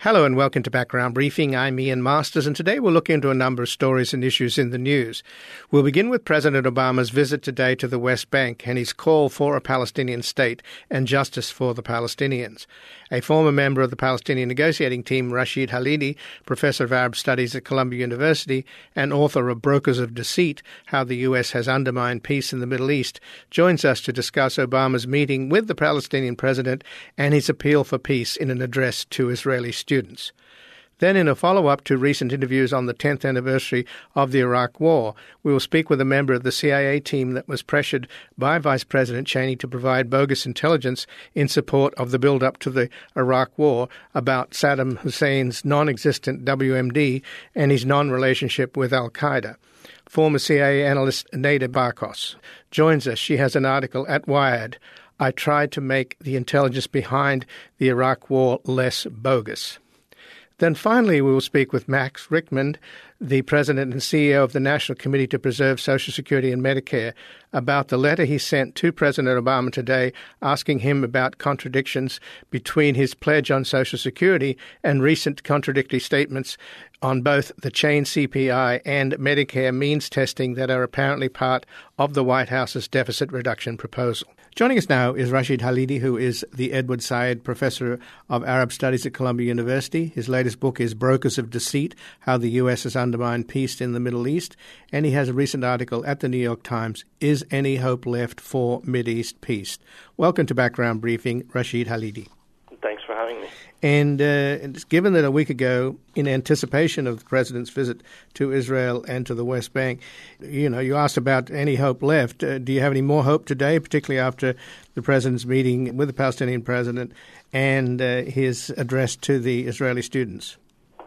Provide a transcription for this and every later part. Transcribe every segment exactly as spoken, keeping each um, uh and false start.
Hello and welcome to Background Briefing. I'm Ian Masters, and today we'll look into a number of stories and issues in the news. We'll begin with President Obama's visit today to the West Bank and his call for a Palestinian state and justice for the Palestinians. A former member of the Palestinian negotiating team, Rashid Khalidi, professor of Arab Studies at Columbia University and author of Brokers of Deceit, How the U S Has Undermined Peace in the Middle East, joins us to discuss Obama's meeting with the Palestinian president and his appeal for peace in an address to Israeli students. Students. Then, in a follow-up to recent interviews on the tenth anniversary of the Iraq War, we will speak with a member of the C I A team that was pressured by Vice President Cheney to provide bogus intelligence in support of the build-up to the Iraq War about Saddam Hussein's non-existent W M D and his non-relationship with al-Qaeda. Former C I A analyst Neda Barkos joins us. She has an article at Wired, "I Tried to Make the Intelligence Behind the Iraq War Less Bogus." Then finally, we will speak with Max Richmond, the president and C E O of the National Committee to Preserve Social Security and Medicare, about the letter he sent to President Obama today asking him about contradictions between his pledge on Social Security and recent contradictory statements on both the chain C P I and Medicare means testing that are apparently part of the White House's deficit reduction proposal. Joining us now is Rashid Khalidi, who is the Edward Said Professor of Arab Studies at Columbia University. His latest book is Brokers of Deceit, How the U S Has Undermined Peace in the Middle East. And he has a recent article at the New York Times, Is Any Hope Left for Mideast Peace? Welcome to Background Briefing, Rashid Khalidi. Thanks for having me. And uh, given that a week ago, in anticipation of the president's visit to Israel and to the West Bank, you know, you asked about any hope left. Uh, do you have any more hope today, particularly after the president's meeting with the Palestinian president and uh, his address to the Israeli students?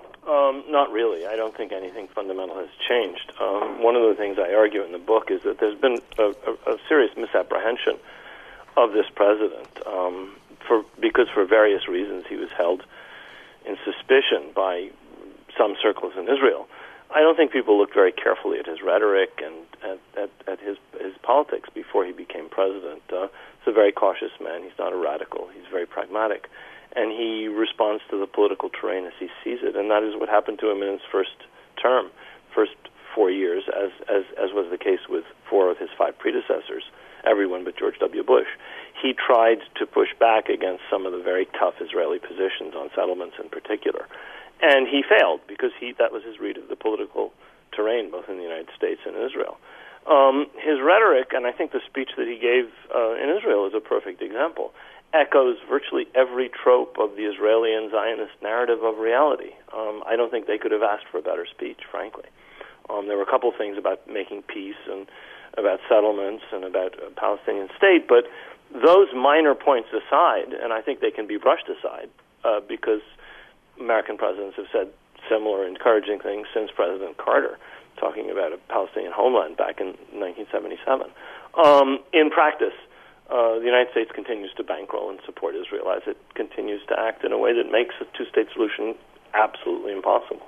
Um, not really. I don't think anything fundamental has changed. Um, one of the things I argue in the book is that there's been a, a, a serious misapprehension of this president. Um, For, because for various reasons he was held in suspicion by some circles in Israel. I don't think people looked very carefully at his rhetoric and at, at, at his his politics before he became president. Uh, he's a very cautious man. He's not a radical. He's very pragmatic. And he responds to the political terrain as he sees it, and that is what happened to him in his first term, first four years, as, as, as was the case with four of his five predecessors, everyone but George W. Bush. He tried to push back against some of the very tough Israeli positions on settlements in particular. And he failed because he that was his read of the political terrain, both in the United States and Israel. Um, his rhetoric, and I think the speech that he gave uh, in Israel is a perfect example, echoes virtually every trope of the Israeli and Zionist narrative of reality. Um, I don't think they could have asked for a better speech, frankly. Um, there were a couple things about making peace and about settlements and about a Palestinian state, but those minor points aside, and I think they can be brushed aside uh, because American presidents have said similar encouraging things since President Carter, talking about a Palestinian homeland back in nineteen seventy-seven. Um, in practice, uh, the United States continues to bankroll and support Israel as it continues to act in a way that makes a two-state solution absolutely impossible.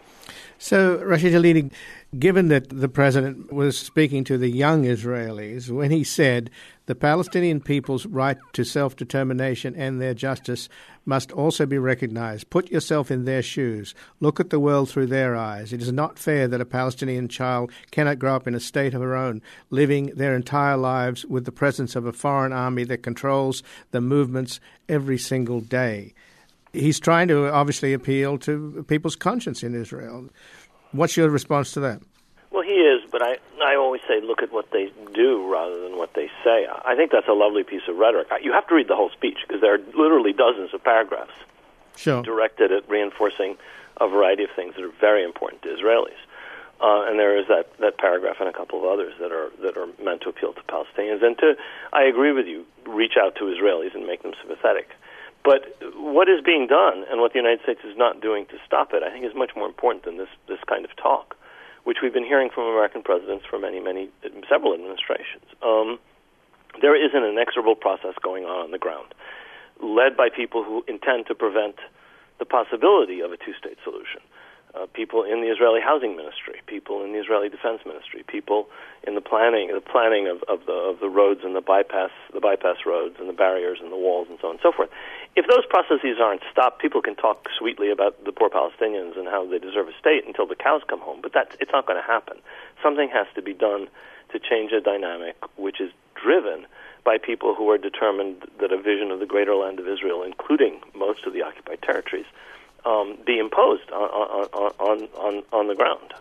So, Rashid Khalidi, given that the president was speaking to the young Israelis when he said the Palestinian people's right to self-determination and their justice must also be recognized. Put yourself in their shoes. Look at the world through their eyes. It is not fair that a Palestinian child cannot grow up in a state of her own, living their entire lives with the presence of a foreign army that controls the movements every single day. He's trying to obviously appeal to people's conscience in Israel. What's your response to that? Well, he is, but I, I always say look at what they do rather than what they say. I think that's a lovely piece of rhetoric. You have to read the whole speech because there are literally dozens of paragraphs sure. directed at reinforcing a variety of things that are very important to Israelis. Uh, and there is that, that paragraph and a couple of others that are that are meant to appeal to Palestinians. And to, I agree with you, reach out to Israelis and make them sympathetic. But what is being done and what the United States is not doing to stop it, I think, is much more important than this, this kind of talk, which we've been hearing from American presidents for many, many, several administrations. Um, there is an inexorable process going on on the ground, led by people who intend to prevent the possibility of a two-state solution. uh, people in the Israeli housing ministry, people in the Israeli defense ministry, people in the planning, the planning of, of the of the roads and the bypass, the bypass roads and the barriers and the walls and so on and so forth. If those processes aren't stopped, people can talk sweetly about the poor Palestinians and how they deserve a state until the cows come home, but that's it's not going to happen. Something has to be done to change a dynamic which is driven by people who are determined that a vision of the greater land of Israel, including most of the occupied territories, um, be imposed on, on, on, on, on the ground.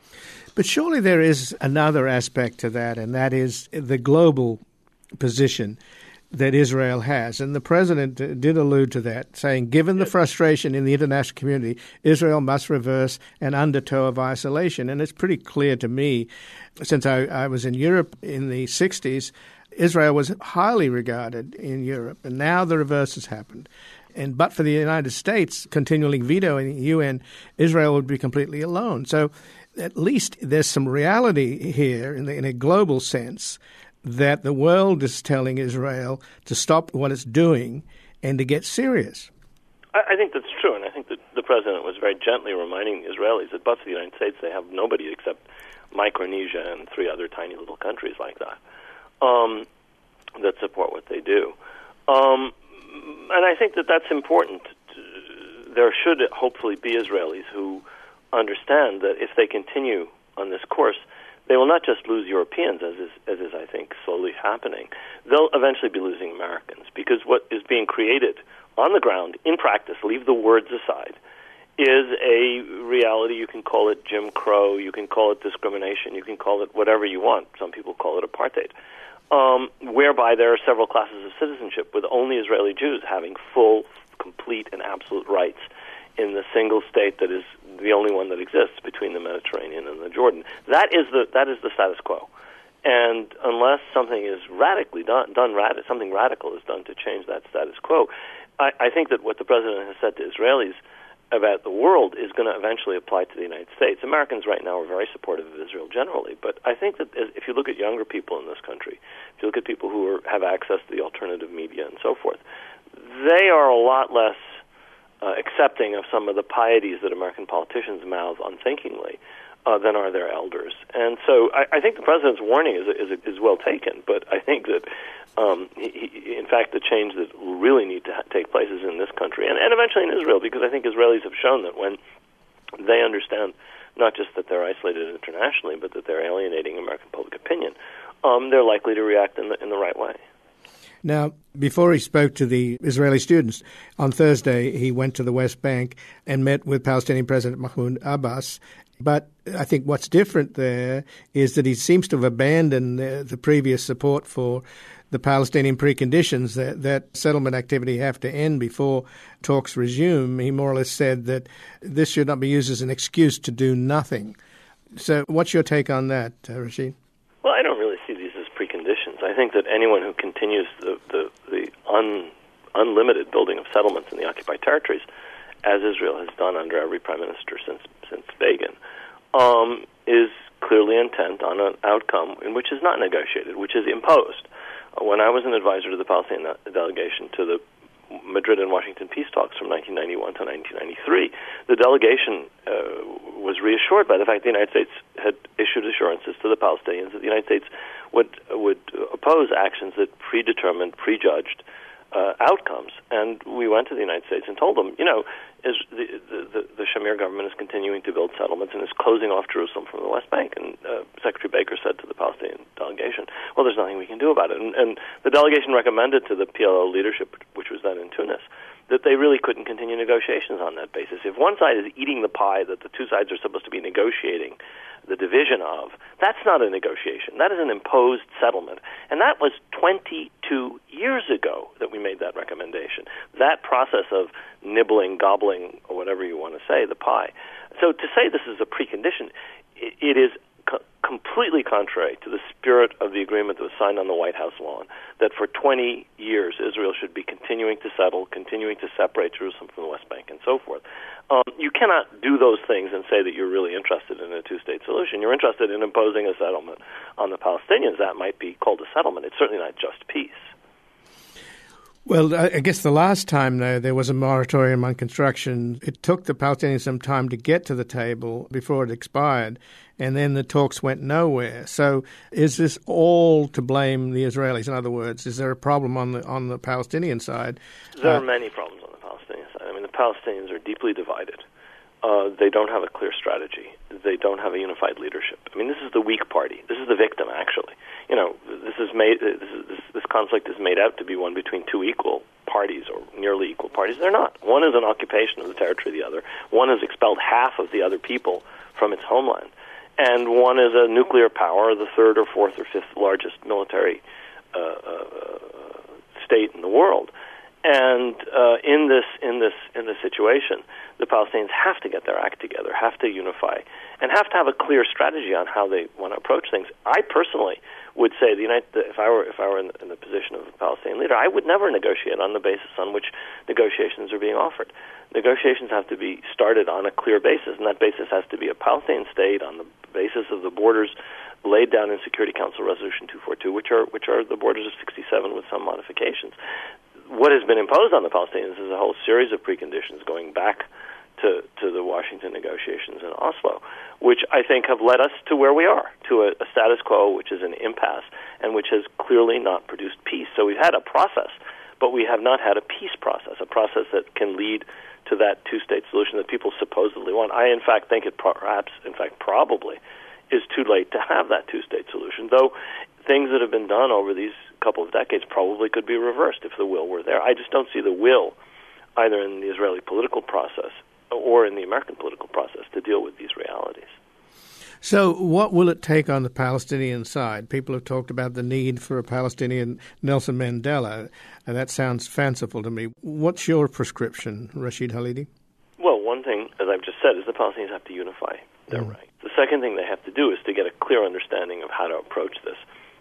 But surely there is another aspect to that, and that is the global position that Israel has. And the president did allude to that, saying, given the frustration in the international community, Israel must reverse an undertow of isolation. And it's pretty clear to me, since I, I was in Europe in the sixties, Israel was highly regarded in Europe, and now the reverse has happened. And but for the United States continually vetoing the U N, Israel would be completely alone. So at least there's some reality here in, the, in a global sense that the world is telling Israel to stop what it's doing and to get serious. I, I think that's true, and I think that the president was very gently reminding the Israelis that but for the United States, they have nobody except Micronesia and three other tiny little countries like that. Um, that support what they do. Um, and I think that that's important. There should hopefully be Israelis who understand that if they continue on this course, they will not just lose Europeans, as is, as is, I think, slowly happening. They'll eventually be losing Americans, because what is being created on the ground, in practice, leave the words aside, is a reality. You can call it Jim Crow, you can call it discrimination, you can call it whatever you want. Some people call it apartheid. Um, whereby there are several classes of citizenship, with only Israeli Jews having full, complete, and absolute rights in the single state that is the only one that exists between the Mediterranean and the Jordan. That is the that is the status quo. And unless something is radically done, done rad- something radical is done to change that status quo, I, I think that what the president has said to Israelis about the world is going to eventually apply to the United States. Americans right now are very supportive of Israel generally, but I think that if you look at younger people in this country, if you look at people who are, have access to the alternative media and so forth, they are a lot less uh, accepting of some of the pieties that American politicians mouth unthinkingly uh, than are their elders. And so I, I think the president's warning is, is, is well taken, but I think that Um, he, he, in fact, the change that will really need to ha- take place is in this country and, and eventually in Israel, because I think Israelis have shown that when they understand not just that they're isolated internationally, but that they're alienating American public opinion, um, they're likely to react in the, in the right way. Now, before he spoke to the Israeli students, on Thursday he went to the West Bank and met with Palestinian President Mahmoud Abbas. But I think what's different there is that he seems to have abandoned the, the previous support for the Palestinian preconditions that, that settlement activity have to end before talks resume. He more or less said that this should not be used as an excuse to do nothing. So what's your take on that, uh, Rashid? Well, I don't really see these as preconditions. I think that anyone who continues the, the, the un, unlimited building of settlements in the occupied territories, as Israel has done under every prime minister since since Begin, um, is clearly intent on an outcome in which is not negotiated, which is imposed. When I was an advisor to the Palestinian delegation to the Madrid and Washington peace talks from nineteen ninety-one to nineteen ninety-three, the delegation uh, was reassured by the fact the United States had issued assurances to the Palestinians that the United States would would oppose actions that predetermined, prejudged uh, outcomes. And we went to the United States and told them, you know, is the, the, the Shamir government is continuing to build settlements and is closing off Jerusalem from the West Bank. And uh, Secretary Baker said to the Palestinian delegation, well, there's nothing we can do about it. And, and the delegation recommended to the P L O leadership, which was then in Tunis, that they really couldn't continue negotiations on that basis. If one side is eating the pie that the two sides are supposed to be negotiating the division of, that's not a negotiation. That is an imposed settlement. And that was twenty-two years ago that we made that recommendation. That process of nibbling, gobbling, or whatever you want to say, the pie. So to say this is a precondition, it is co- completely contrary to the spirit of the agreement that was signed on the White House lawn, that for twenty years Israel should be continuing to settle, continuing to separate Jerusalem from the West Bank, and so forth. Um, you cannot do those things and say that you're really interested in a two-state solution. You're interested in imposing a settlement on the Palestinians. That might be called a settlement. It's certainly not just peace. Well, I guess the last time, though, there was a moratorium on construction, it took the Palestinians some time to get to the table before it expired, and then the talks went nowhere. So is this all to blame the Israelis? In other words, is there a problem on the on the Palestinian side? There uh, are many problems on the Palestinian side. I mean, the Palestinians are deeply divided. Uh, they don't have a clear strategy. They don't have a unified leadership. I mean, this is the weak party. This is the victim, actually. You know, this is made. This, is, this, this conflict is made out to be one between two equal parties or nearly equal parties. They're not. One is an occupation of the territory of the other. One has expelled half of the other people from its homeland, and one is a nuclear power, the third or fourth or fifth largest military uh, uh, state in the world. And uh, in this in this in this situation, the Palestinians have to get their act together, have to unify, and have to have a clear strategy on how they want to approach things. I personally would say the United, if I were if I were in, in the position of a Palestinian leader, I would never negotiate on the basis on which negotiations are being offered. Negotiations have to be started on a clear basis, and that basis has to be a Palestinian state on the basis of the borders laid down in Security Council Resolution two forty-two, which are which are the borders of sixty-seven with some modifications. What has been imposed on the Palestinians is a whole series of preconditions going back to, to the Washington negotiations in Oslo, which I think have led us to where we are, to a, a status quo which is an impasse and which has clearly not produced peace. So we've had a process, but we have not had a peace process, a process that can lead to that two-state solution that people supposedly want. I, in fact, think it perhaps, in fact, probably is too late to have that two-state solution, though things that have been done over these couple of decades probably could be reversed if the will were there. I just don't see the will either in the Israeli political process or in the American political process to deal with these realities. So what will it take on the Palestinian side? People have talked about the need for a Palestinian Nelson Mandela, and that sounds fanciful to me. What's your prescription, Rashid Halidi? Well, one thing, as I've just said, is the Palestinians have to unify their mm. rights. The second thing they have to do is to get a clear understanding of how to approach this.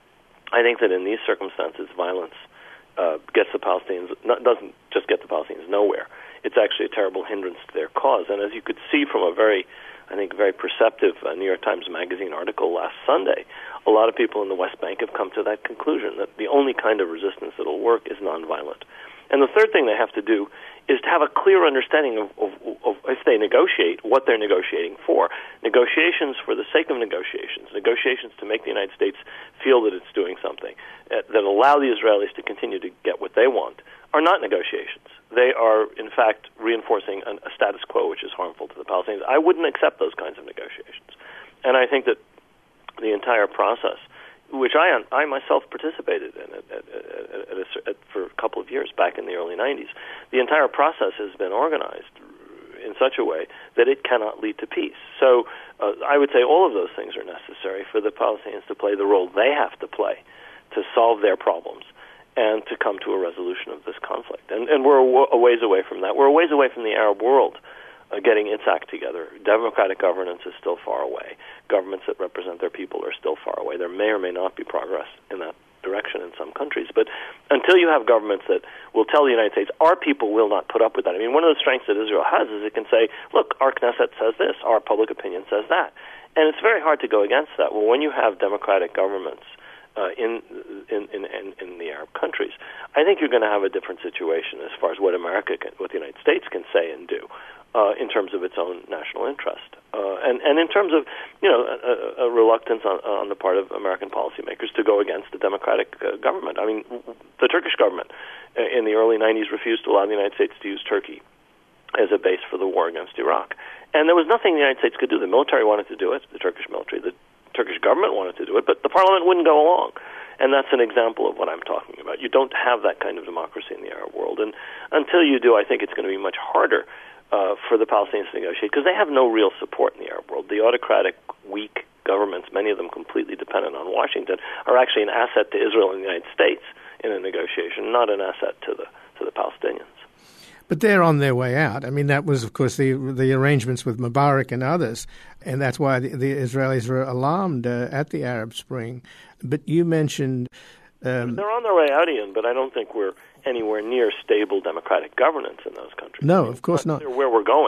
I think that in these circumstances, violence uh, gets the Palestinians, not, doesn't just get the Palestinians nowhere. It's actually a terrible hindrance to their cause. And as you could see from a very, I think, very perceptive uh, New York Times Magazine article last Sunday, a lot of people in the West Bank have come to that conclusion, that the only kind of resistance that will work is nonviolent. And the third thing they have to do is to have a clear understanding of, of, of, if they negotiate, what they're negotiating for. Negotiations for the sake of negotiations, negotiations to make the United States feel that it's doing something, uh, that allow the Israelis to continue to get what they want, are not negotiations. They are, in fact, reinforcing an, a status quo which is harmful to the Palestinians. I wouldn't accept those kinds of negotiations. And I think that the entire process, which I I myself participated in at, at, at, at a, at, for a couple of years back in the early nineties, the entire process has been organized in such a way that it cannot lead to peace. So uh, I would say all of those things are necessary for the Palestinians to play the role they have to play to solve their problems and to come to a resolution of this conflict. And, and we're a ways away from that. We're a ways away from the Arab world uh, getting its act together. Democratic governance is still far away. Governments that represent their people are still far away. There may or may not be progress in that direction in some countries. But until you have governments that will tell the United States, our people will not put up with that. I mean, one of the strengths that Israel has is it can say, look, our Knesset says this, our public opinion says that. And it's very hard to go against that. Well, when you have democratic governments uh, in, in, in, in, in the Arab countries, I think you're going to have a different situation as far as what America can, what the United States can say and do uh, in terms of its own national interest. Uh, and, and in terms of, you know, a, a reluctance on, on the part of American policymakers to go against the democratic uh, government. I mean, the Turkish government uh, in the early nineties refused to allow the United States to use Turkey as a base for the war against Iraq. And there was nothing the United States could do. The military wanted to do it, the Turkish military. The Turkish government wanted to do it, but the parliament wouldn't go along. And that's an example of what I'm talking about. You don't have that kind of democracy in the Arab world. And until you do, I think it's going to be much harder Uh, for the Palestinians to negotiate, because they have no real support in the Arab world. The autocratic, weak governments, many of them completely dependent on Washington, are actually an asset to Israel and the United States in a negotiation, not an asset to the to the Palestinians. But they're on their way out. I mean, that was, of course, the the arrangements with Mubarak and others, and that's why the, the Israelis were alarmed uh, at the Arab Spring. But you mentioned... Um, they're on their way out, Ian, but I don't think we're anywhere near stable democratic governance in those countries. No, of course not. Where we're going.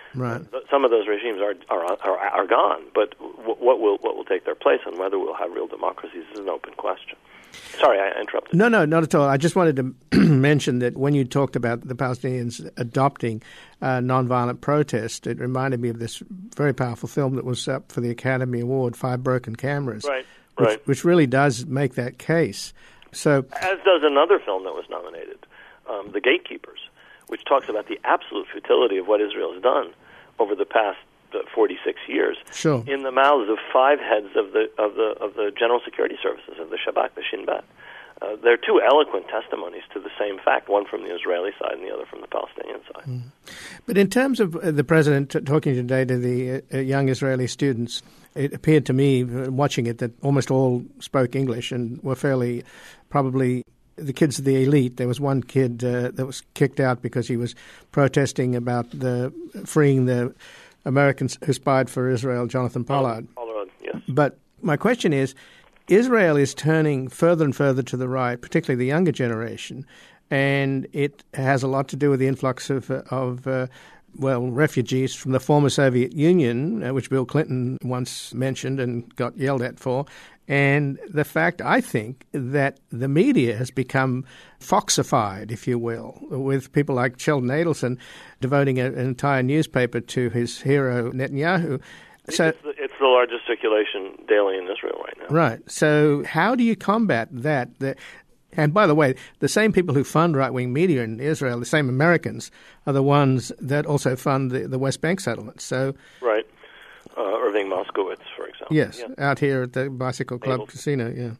Right. Some of those regimes are are are, are gone, but what will what will take their place and whether we'll have real democracies is an open question. Sorry, I interrupted. No, no, not at all. I just wanted to mention that when you talked about the Palestinians adopting uh, nonviolent protest, it reminded me of this very powerful film that was up for the Academy Award, Five Broken Cameras, right, which, right. which really does make that case. So, as does another film that was nominated, um, The Gatekeepers, which talks about the absolute futility of what Israel has done over the past uh, forty-six years sure. in the mouths of five heads of the of the of the General Security Services, of the Shabak, the Shin Bet. Uh, they're two eloquent testimonies to the same fact, one from the Israeli side and the other from the Palestinian side. Mm. But in terms of uh, the president t- talking today to the uh, young Israeli students, it appeared to me, uh, watching it, that almost all spoke English and were fairly, probably the kids of the elite. There was one kid uh, that was kicked out because he was protesting about the freeing the Americans who spied for Israel, Jonathan Pollard. Pollard, yes. But my question is, Israel is turning further and further to the right, particularly the younger generation, and it has a lot to do with the influx of, of uh, well, refugees from the former Soviet Union, uh, which Bill Clinton once mentioned and got yelled at for, and the fact, I think, that the media has become foxified, if you will, with people like Sheldon Adelson devoting a, an entire newspaper to his hero Netanyahu. So, it's, the, it's the largest circulation daily in Israel right now. Right. So how do you combat that? The, and by the way, the same people who fund right-wing media in Israel, the same Americans, are the ones that also fund the, the West Bank settlement. So, right. Uh, Irving Moskowitz, for example. Yes, yeah. out here at the Bicycle Club Able. Casino, yeah.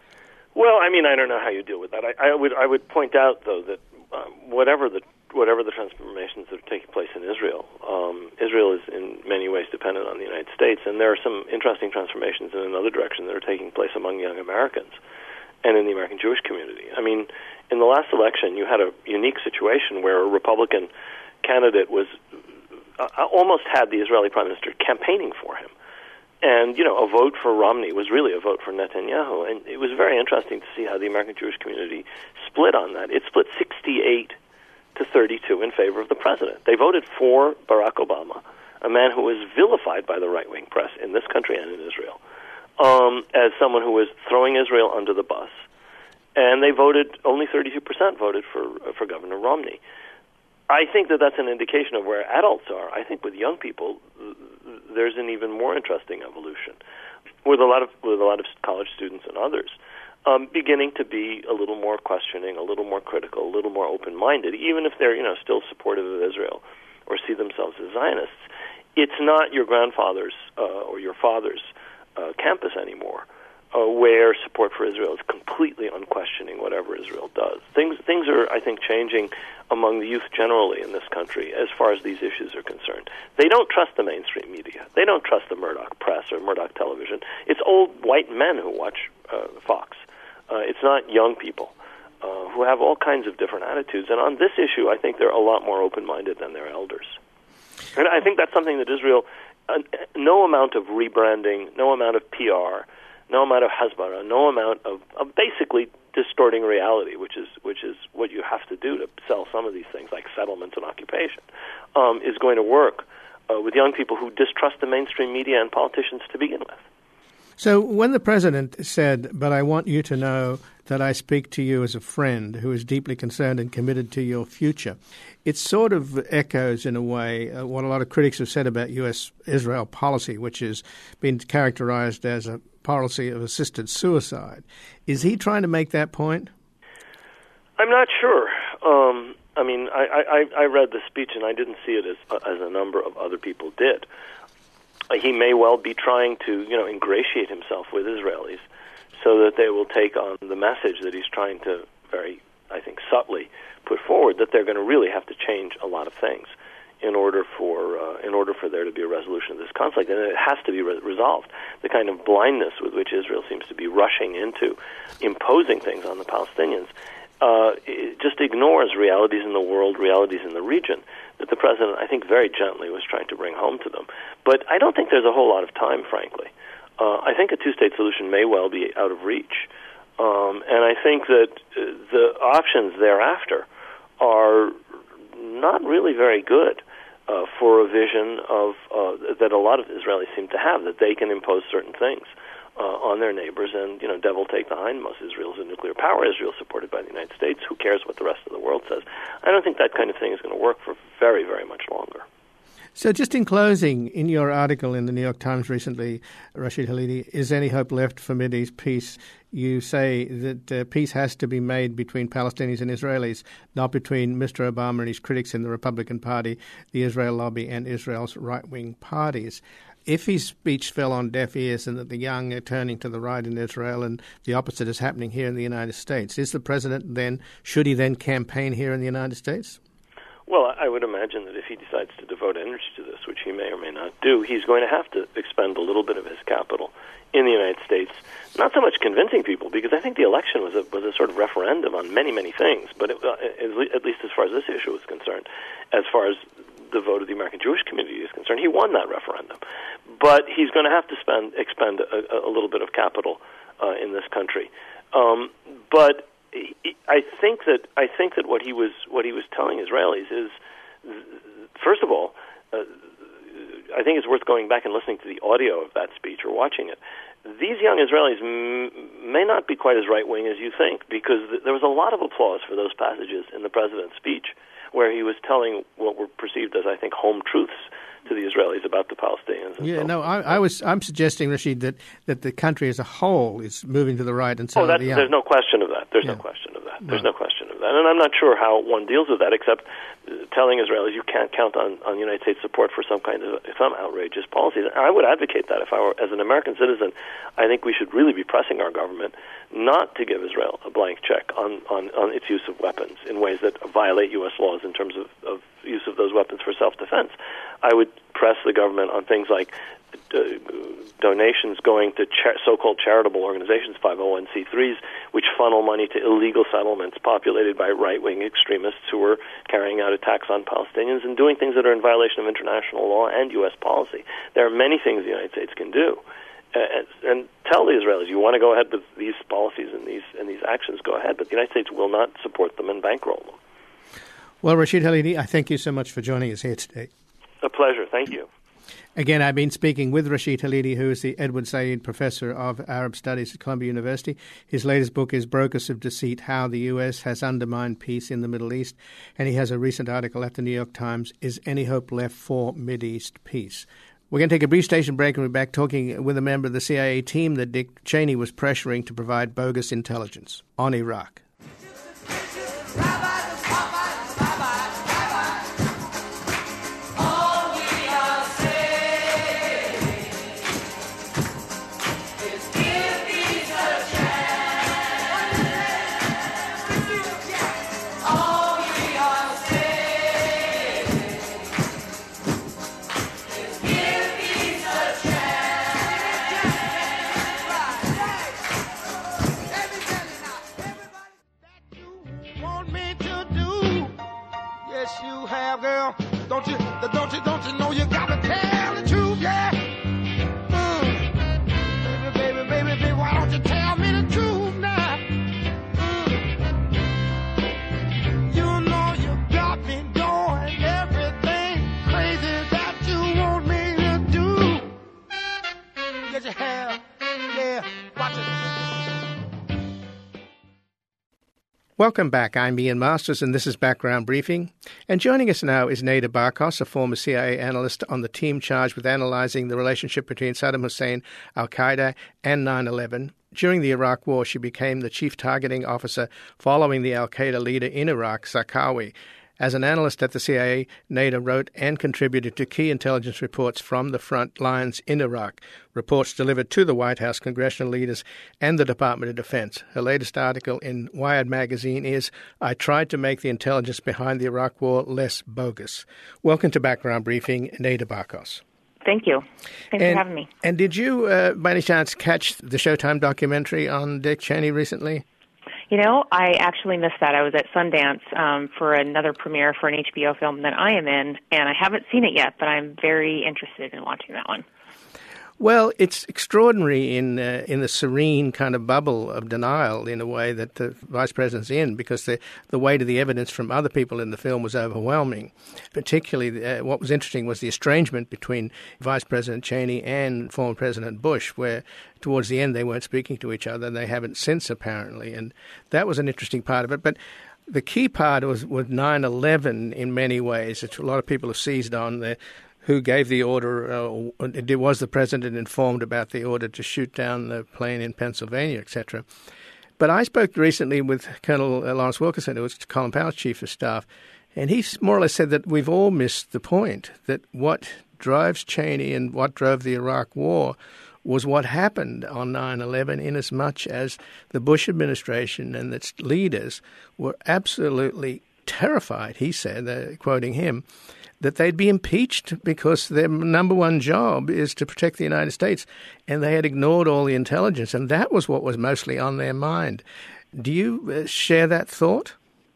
Well, I mean, I don't know how you deal with that. I, I would I would point out, though, that um, whatever the whatever the transformations that are taking place in Israel, um, Israel is in many ways dependent on the United States, and there are some interesting transformations in another direction that are taking place among young Americans and in the American Jewish community. I mean, in the last election, you had a unique situation where a Republican candidate was uh, almost had the Israeli prime minister campaigning for him. And, you know, a vote for Romney was really a vote for Netanyahu. And it was very interesting to see how the American Jewish community split on that. It split sixty-eight to thirty-two in favor of the president. They voted for Barack Obama, a man who was vilified by the right-wing press in this country and in Israel, um, as someone who was throwing Israel under the bus. And they voted, only thirty-two percent voted for, for Governor Romney. I think that that's an indication of where adults are. I think with young people, there's an even more interesting evolution, with a lot of with a lot of college students and others um, beginning to be a little more questioning, a little more critical, a little more open-minded, even if they're you know still supportive of Israel or see themselves as Zionists. It's not your grandfather's uh, or your father's uh, campus anymore, uh, where support for Israel is completely unquestioning whatever Israel does. Things things are, I think, changing among the youth generally in this country as far as these issues are concerned. They don't trust the mainstream media. They don't trust the Murdoch press or Murdoch television. It's old white men who watch uh, Fox. Uh, it's not young people uh, who have all kinds of different attitudes. And on this issue, I think they're a lot more open-minded than their elders. And I think that's something that Israel, uh, no amount of rebranding, no amount of P R, no amount of hasbara, no amount of, of basically distorting reality, which is which is what you have to do to sell some of these things like settlements and occupation, um, is going to work uh, with young people who distrust the mainstream media and politicians to begin with. So when the president said, "But I want you to know that I speak to you as a friend who is deeply concerned and committed to your future," it sort of echoes in a way uh, what a lot of critics have said about U S Israel policy, which has been characterized as a policy of assisted suicide. Is he trying to make that point? I'm not sure. Um, I mean, I, I, I read the speech and I didn't see it as as a number of other people did. Uh, he may well be trying to, you know, ingratiate himself with Israelis so that they will take on the message that he's trying to very, I think, subtly put forward, that they're going to really have to change a lot of things in order for uh, in order for there to be a resolution of this conflict, and it has to be re- resolved. The kind of blindness with which Israel seems to be rushing into imposing things on the Palestinians uh, it just ignores realities in the world, realities in the region that the president, I think, very gently was trying to bring home to them. But I don't think there's a whole lot of time, frankly. Uh, I think a two-state solution may well be out of reach, um, and I think that uh, the options thereafter are not really very good. uh, for a vision of uh, that a lot of Israelis seem to have, that they can impose certain things uh, on their neighbors, and, you know, devil take the hindmost. Israel's a nuclear power. Israel's supported by the United States. Who cares what the rest of the world says? I don't think that kind of thing is going to work for very, very much longer. So just in closing, in your article in the New York Times recently, Rashid Halidi, Is Any Hope Left for Mideast Peace? You say that uh, peace has to be made between Palestinians and Israelis, not between Mister Obama and his critics in the Republican Party, the Israel lobby, and Israel's right-wing parties. If his speech fell on deaf ears and that the young are turning to the right in Israel and the opposite is happening here in the United States, is the president then, should he then campaign here in the United States? Well, I would imagine that if he decides to devote energy to this, which he may or may not do, he's going to have to expend a little bit of his capital in the United States. Not so much convincing people, because I think the election was a, was a sort of referendum on many, many things, but it, uh, at least as far as this issue is concerned, as far as the vote of the American Jewish community is concerned, he won that referendum. But he's going to have to spend expend a, a little bit of capital uh, in this country. Um, but I think that I think that what he was what he was telling Israelis is, first of all, uh, I think it's worth going back and listening to the audio of that speech or watching it. These young Israelis m- may not be quite as right-wing as you think, because th- there was a lot of applause for those passages in the president's speech where he was telling what were perceived as, I think, home truths to the Israelis about the Palestinians. And yeah, so no, I, I was. I'm suggesting, Rashid, that, that the country as a whole is moving to the right, and so oh, that's, the young. There's no question of that. There's yeah. no question of that. There's no. no question of that, and I'm not sure how one deals with that, except telling Israelis you can't count on, on United States support for some kind of some outrageous policies. I would advocate that if I were, as an American citizen, I think we should really be pressing our government not to give Israel a blank check on, on, on its use of weapons in ways that violate U S laws in terms of, of use of those weapons for self-defense. I would press the government on things like uh, donations going to cha- so-called charitable organizations, five oh one c threes, which funnel money to illegal settlements populated by right-wing extremists who are carrying out attacks on Palestinians and doing things that are in violation of international law and U S policy. There are many things the United States can do. Uh, and, and tell the Israelis, you want to go ahead with these policies and these and these actions, go ahead. But the United States will not support them and bankroll them. Well, Rashid Halidi, I thank you so much for joining us here today. A pleasure. Thank you. Again, I've been speaking with Rashid Halidi, who is the Edward Said Professor of Arab Studies at Columbia University. His latest book is Brokers of Deceit, How the U S Has Undermined Peace in the Middle East. And he has a recent article at the New York Times, Is Any Hope Left for Mideast Peace? We're going to take a brief station break and we're back talking with a member of the C I A team that Dick Cheney was pressuring to provide bogus intelligence on Iraq. Don't you, don't you, don't you know you gotta tell the truth, yeah? Mm. Baby, baby, baby, baby, why don't you tell me the truth now? Mm. You know you got me doing everything crazy that you want me to do. Yes, you have, yeah, watch it. Welcome back. I'm Ian Masters, and this is Background Briefing. And joining us now is Neda Barkos, a former C I A analyst on the team charged with analyzing the relationship between Saddam Hussein, al-Qaeda, and nine eleven. During the Iraq War, she became the chief targeting officer following the al-Qaeda leader in Iraq, Zarqawi. As an analyst at the C I A, Neda wrote and contributed to key intelligence reports from the front lines in Iraq, reports delivered to the White House, congressional leaders, and the Department of Defense. Her latest article in Wired magazine is, I Tried to Make the Intelligence Behind the Iraq War Less Bogus. Welcome to Background Briefing, Neda Barkos. Thank you. Thanks and, for having me. And did you, uh, by any chance, catch the Showtime documentary on Dick Cheney recently? You know, I actually missed that. I was at Sundance um, for another premiere for an H B O film that I am in, and I haven't seen it yet, but I'm very interested in watching that one. Well, it's extraordinary in uh, in the serene kind of bubble of denial in a way that the vice president's in, because the, the weight of the evidence from other people in the film was overwhelming. Particularly, uh, what was interesting was the estrangement between Vice President Cheney and former President Bush, where towards the end they weren't speaking to each other, and they haven't since, apparently. And that was an interesting part of it. But the key part was with nine eleven in many ways, which a lot of people have seized on. The who gave the order, uh, was the president informed about the order to shoot down the plane in Pennsylvania, et cetera. But I spoke recently with Colonel Lawrence Wilkerson, who was Colin Powell's chief of staff, and he more or less said that we've all missed the point, that what drives Cheney and what drove the Iraq War was what happened on nine eleven, in as much as the Bush administration and its leaders were absolutely terrified, he said, uh, quoting him, that they'd be impeached because their number one job is to protect the United States, and they had ignored all the intelligence, and that was what was mostly on their mind. Do you uh, share that thought?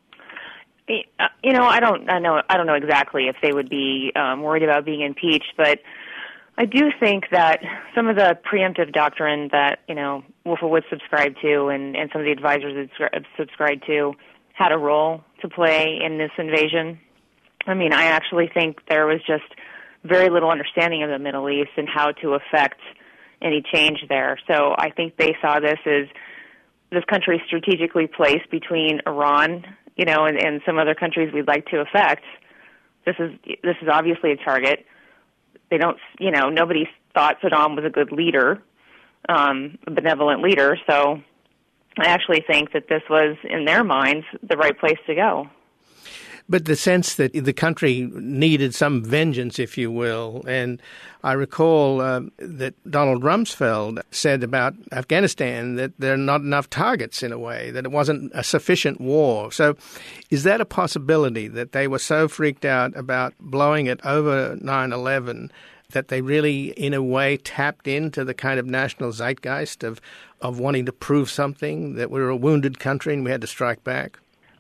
You know, I don't, I know, I don't know exactly if they would be um, worried about being impeached, but I do think that some of the preemptive doctrine that, you know, Wolfowitz subscribed to and, and some of the advisors had subscribed to had a role to play in this invasion. I mean, I actually think there was just very little understanding of the Middle East and how to affect any change there. So I think they saw this as this country strategically placed between Iran, you know, and, and some other countries we'd like to affect. This is this is obviously a target. They don't, you know, nobody thought Saddam was a good leader, um, a benevolent leader. So I actually think that this was, in their minds, the right place to go. But the sense that the country needed some vengeance, if you will, and I recall uh, that Donald Rumsfeld said about Afghanistan that there are not enough targets, in a way, that it wasn't a sufficient war. So is that a possibility, that they were so freaked out about blowing it over nine eleven that they really, in a way, tapped into the kind of national zeitgeist of, of wanting to prove something, that we were a wounded country and we had to strike back?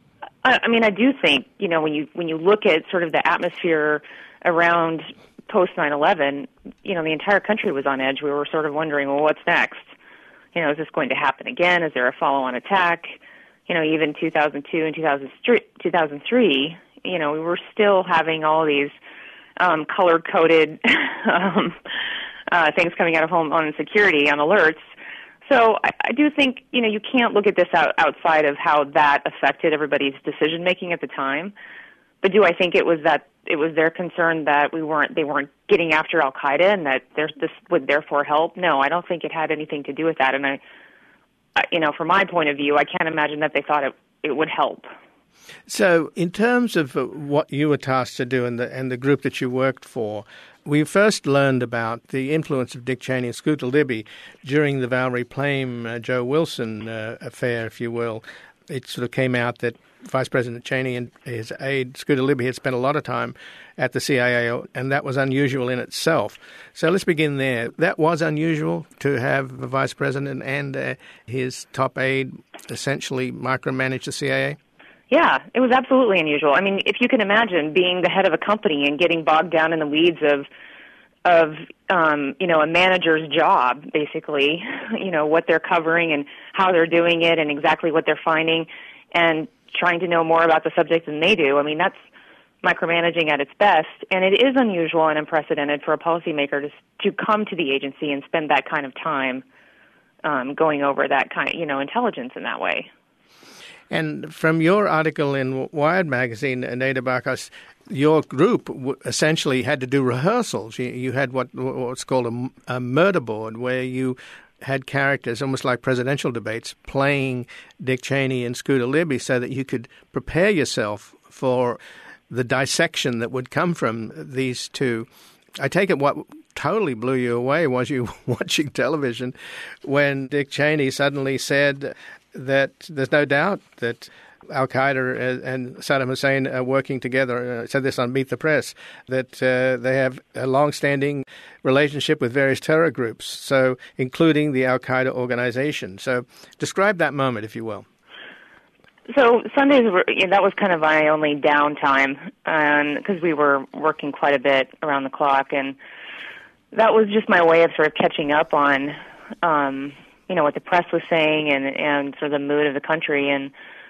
I mean, I do think, you know, when you when you look at sort of the atmosphere around post nine eleven, you know, the entire country was on edge. We were sort of wondering, well, what's next? You know, is this going to happen again? Is there a follow-on attack? You know, even two thousand two and two thousand three, you know, we were still having all these um, color-coded um, uh, things coming out of Homeland Security on alerts. So I, I do think, you know, you can't look at this out, outside of how that affected everybody's decision making at the time. But do I think it was that it was their concern that we weren't they weren't getting after Al Qaeda and that there, this would therefore help? No, I don't think it had anything to do with that. And I, I, you know, from my point of view, I can't imagine that they thought it it would help. So in terms of what you were tasked to do and the and the group that you worked for, we first learned about the influence of Dick Cheney and Scooter Libby during the Valerie Plame, uh, Joe Wilson uh, affair, if you will. It sort of came out that Vice President Cheney and his aide, Scooter Libby, had spent a lot of time at the C I A, and that was unusual in itself. So let's begin there. That was unusual, to have the Vice President and uh, his top aide essentially micromanage the C I A? Yeah, it was absolutely unusual. I mean, if you can imagine being the head of a company and getting bogged down in the weeds of, of um, you know, a manager's job, basically, you know, what they're covering and how they're doing it and exactly what they're finding, and trying to know more about the subject than they do. I mean, that's micromanaging at its best, and it is unusual and unprecedented for a policymaker to to come to the agency and spend that kind of time um, going over that kind of, you know, intelligence in that way. And from your article in Wired magazine, Neda Barkas, your group w- essentially had to do rehearsals. You, you had what what's called a, a murder board, where you had characters, almost like presidential debates, playing Dick Cheney and Scooter Libby so that you could prepare yourself for the dissection that would come from these two. I take it what totally blew you away was you watching television when Dick Cheney suddenly said that there's no doubt that Al-Qaeda and Saddam Hussein are working together. I said this on Meet the Press, that uh, they have a long-standing relationship with various terror groups, so including the Al-Qaeda organization. So describe that moment, if you will. So Sundays were, you know, that was kind of my only downtime, because we were working quite a bit around the clock, and that was just my way of sort of catching up on, um, you know, what the press was saying and, and sort of the mood of the country. And,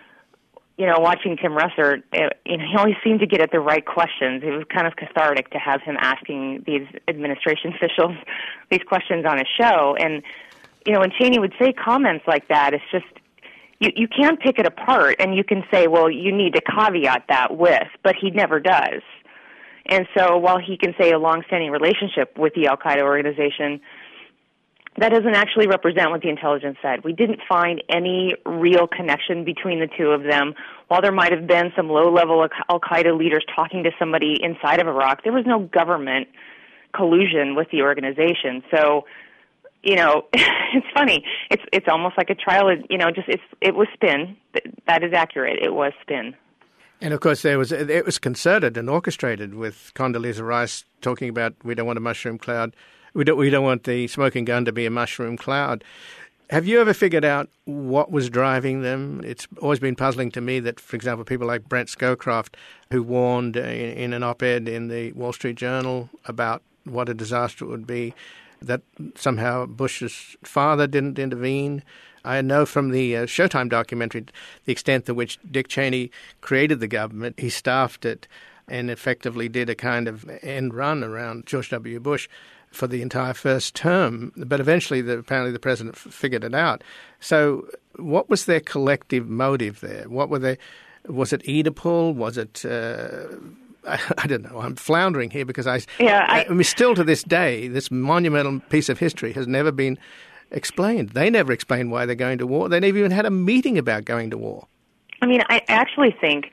you know, watching Tim Russert, it, you know, he always seemed to get at the right questions. It was kind of cathartic to have him asking these administration officials these questions on a show. And, you know, when Cheney would say comments like that, it's just, you, you can pick it apart and you can say, well, you need to caveat that with, but he never does. And so while he can say a long-standing relationship with the al-Qaeda organization, that doesn't actually represent what the intelligence said. We didn't find any real connection between the two of them. While there might have been some low-level al-Qaeda leaders talking to somebody inside of Iraq, there was no government collusion with the organization. So, you know, it's funny. It's it's almost like a trial. You know, just it's it was spin. That is accurate. It was spin. And of course, there was it was concerted and orchestrated with Condoleezza Rice talking about we don't want a mushroom cloud. We don't, we don't want the smoking gun to be a mushroom cloud. Have you ever figured out what was driving them? It's always been puzzling to me that, for example, people like Brent Scowcroft, who warned in, in an op-ed in the Wall Street Journal about what a disaster it would be, that somehow Bush's father didn't intervene. I know from the uh, Showtime documentary the extent to which Dick Cheney created the government. He staffed it and effectively did a kind of end run around George W. Bush for the entire first term, but eventually the, apparently the president f- figured it out. So what was their collective motive there? What were they? Was it Oedipal? Was it, uh, I, I don't know, I'm floundering here because I, yeah, I, I mean, still to this day, this monumental piece of history has never been explained. They never explained why they're going to war. They never even had a meeting about going to war. I mean, I actually think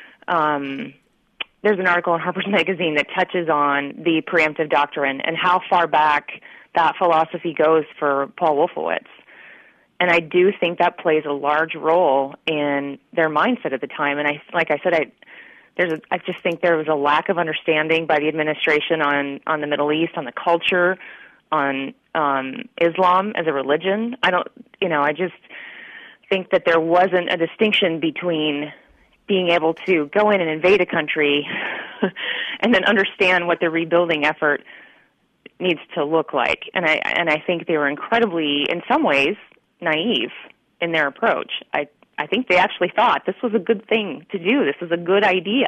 um, there's an article in Harper's Magazine that touches on the preemptive doctrine and how far back that philosophy goes for Paul Wolfowitz. And I do think that plays a large role in their mindset at the time. And I, like I said, I, there's a, I just think there was a lack of understanding by the administration on, on the Middle East, on the culture, on um, Islam as a religion. I don't, you know, I just think that there wasn't a distinction between being able to go in and invade a country and then understand what the rebuilding effort needs to look like. And I and I think they were incredibly, in some ways, naive in their approach. I I think they actually thought this was a good thing to do. This was a good idea.